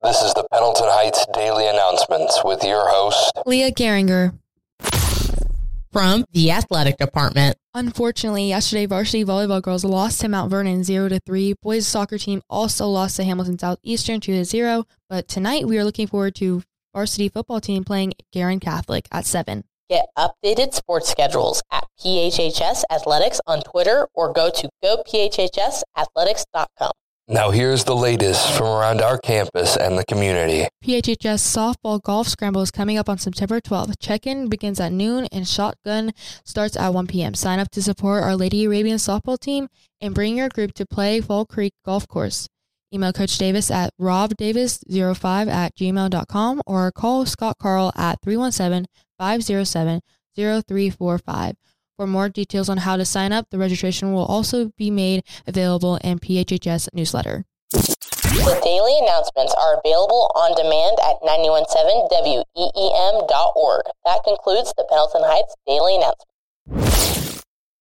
This is the Pendleton Heights Daily Announcements with your host, Leah Geringer. From the athletic department. Unfortunately, yesterday, varsity volleyball girls lost to Mount Vernon 0-3. Boys soccer team also lost to Hamilton Southeastern 2-0. But tonight, we are looking forward to varsity football team playing Guerin Catholic at 7. Get updated sports schedules at PHHS Athletics on Twitter or go to gophhsathletics.com. Now here's the latest from around our campus and the community. PHHS softball golf scramble is coming up on September 12th. Check-in begins at noon and shotgun starts at 1 p.m. Sign up to support our Lady Arabian softball team and bring your group to play Fall Creek Golf Course. Email Coach Davis at robdavis05@gmail.com or call Scott Carl at 317-507-0345. For more details on how to sign up, the registration will also be made available in PHHS newsletter. The daily announcements are available on demand at 917weem.org. That concludes the Pendleton Heights Daily Announcement.